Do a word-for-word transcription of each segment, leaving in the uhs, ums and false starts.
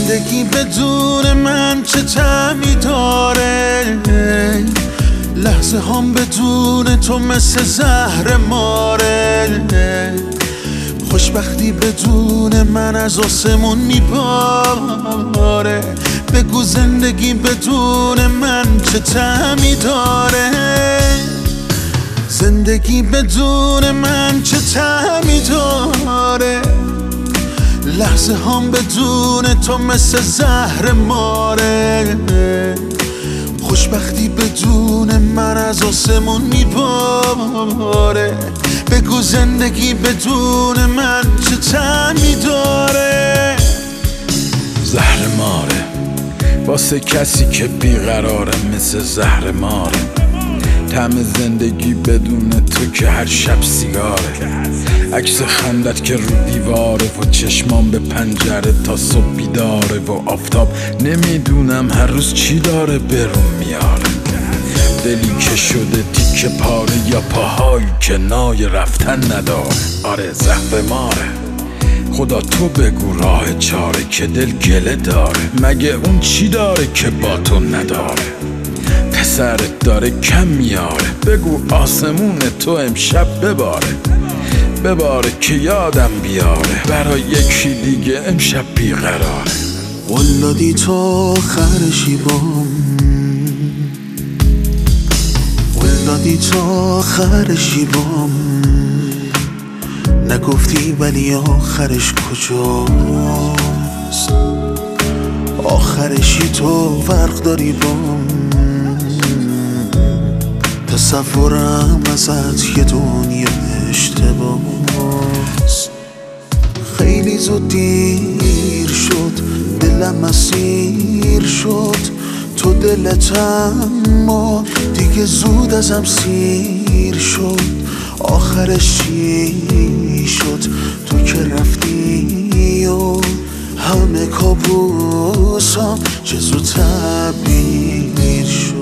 زندگی بدون من چه طعمی داره، لحظه هم بدون تو مثل زهر ماره، خوشبختی بدون من از آسمون میباره. بگو زندگی بدون من چه طعمی داره، زندگی بدون من چه طعمی داره، لحظه هم بدون تو مثل زهر ماره، خوشبختی بدون من از آسمون میباره. بگو زندگی بدون من چه طعمی داره. زهر ماره واسه کسی که بیقراره، مثل زهر ماره. طعم زندگی بدون تو که هر شب سیگاره، عکس خندت که رو دیواره و چشمام به پنجره تا صبح بیداره، و آفتاب نمیدونم هر روز چی داره برون میاره. دلی که شده تیکه پاره یا پاهایی که نای رفتن نداره. آره زهر ماره، خدا تو بگو راه چاره که دل گله داره. مگه اون چی داره که با تو نداره؟ پسرت داره کم میاره، بگو آسمون تو امشب بباره، بباره که یادم بیاره برای یکی دیگه امشب بیقراره. ولادی تو آخر شیبام، ولادی تو آخر شیبام، نگفتی ولی آخرش کجاست؟ آخرشی تو فرق داری بام، تصورم ازت یه دنیا اشتباست. خیلی زود دیر شد، دلم اسیر شد تو دلت، اما دیگه زود ازم سیر شد. آخرش چی شد تو که رفتی و همه کابوسام چه زود تعبیر شد.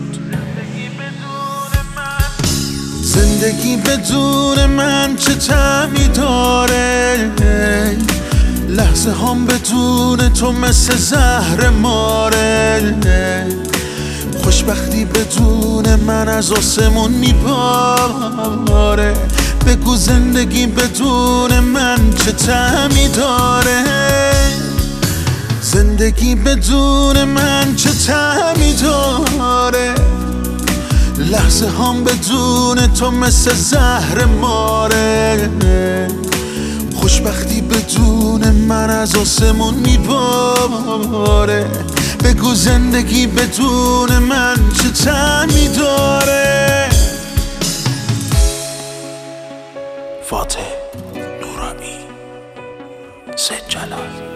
زندگی بدون من چه طعمی داره، لحظه هم بدون تو مثل زهر ماره، خوشبختی بدون من از آسمون میباره. بگو زندگی بدون من چه طعمی داره، زندگی بدون من چه طعمی داره، لحظه هم بدون تو مثل زهر ماره، خوشبختی بدون من از آسمون میباره. بگو زندگی بدون من چه طعمی داره. فاتح نورانی، سید جلال.